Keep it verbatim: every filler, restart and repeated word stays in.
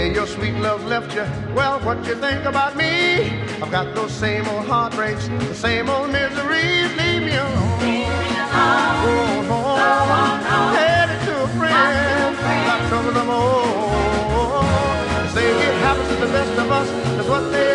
say your sweet love left you. Well, what you think about me? I've got those same old heartbreaks, the same old miseries. Leave me alone. Go home, headed to a friend. Got trouble of my own. Say it happens to the best of us. That's what they